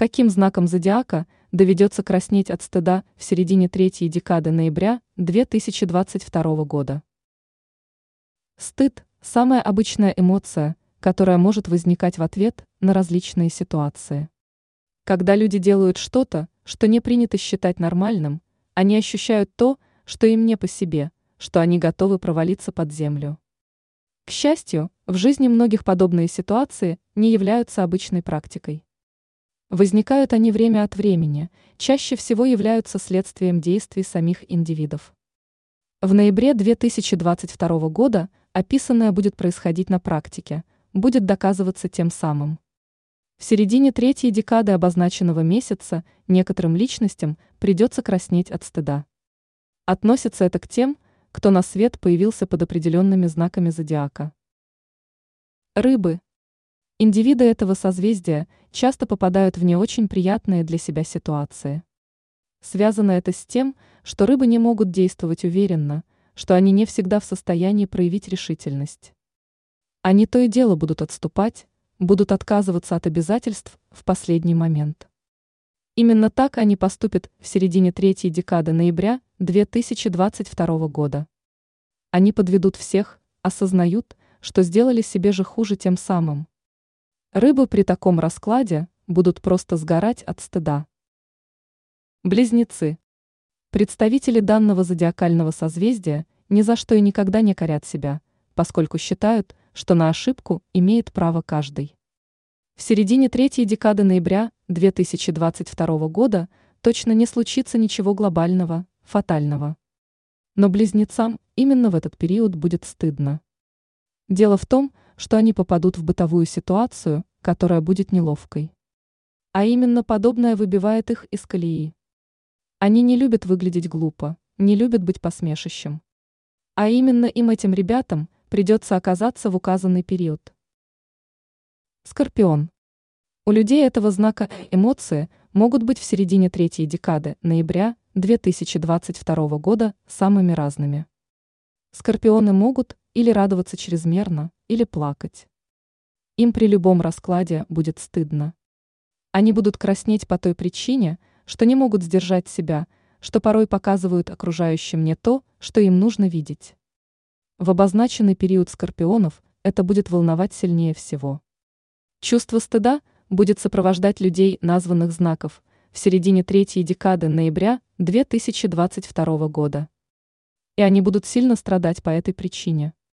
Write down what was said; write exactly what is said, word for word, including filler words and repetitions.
Каким знаком зодиака доведется краснеть от стыда в середине третьей декады ноября две тысячи двадцать второго года? Стыд – самая обычная эмоция, которая может возникать в ответ на различные ситуации. Когда люди делают что-то, что не принято считать нормальным, они ощущают то, что им не по себе, что они готовы провалиться под землю. К счастью, в жизни многих подобные ситуации не являются обычной практикой. Возникают они время от времени, чаще всего являются следствием действий самих индивидов. В ноябре две тысячи двадцать второго года описанное будет происходить на практике, будет доказываться тем самым. В середине третьей декады обозначенного месяца некоторым личностям придется краснеть от стыда. Относится это к тем, кто на свет появился под определенными знаками зодиака. Рыбы. Индивиды этого созвездия часто попадают в не очень приятные для себя ситуации. Связано это с тем, что рыбы не могут действовать уверенно, что они не всегда в состоянии проявить решительность. Они то и дело будут отступать, будут отказываться от обязательств в последний момент. Именно так они поступят в середине третьей декады ноября две тысячи двадцать второго года. Они подведут всех, осознают, что сделали себе же хуже тем самым. Рыбы при таком раскладе будут просто сгорать от стыда. Близнецы. Представители данного зодиакального созвездия ни за что и никогда не корят себя, поскольку считают, что на ошибку имеет право каждый. В середине третьей декады ноября две тысячи двадцать второго года точно не случится ничего глобального, фатального. Но близнецам именно в этот период будет стыдно. Дело в том, что они попадут в бытовую ситуацию, которая будет неловкой. А именно подобное выбивает их из колеи. Они не любят выглядеть глупо, не любят быть посмешищем. А именно им, этим ребятам, придется оказаться в указанный период. Скорпион. У людей этого знака эмоции могут быть в середине третьей декады ноября две тысячи двадцать второго года самыми разными. Скорпионы могут или радоваться чрезмерно, или плакать. Им при любом раскладе будет стыдно. Они будут краснеть по той причине, что не могут сдержать себя, что порой показывают окружающим не то, что им нужно видеть. В обозначенный период скорпионов это будет волновать сильнее всего. Чувство стыда будет сопровождать людей названных знаков в середине третьей декады ноября две тысячи двадцать второго года. И они будут сильно страдать по этой причине.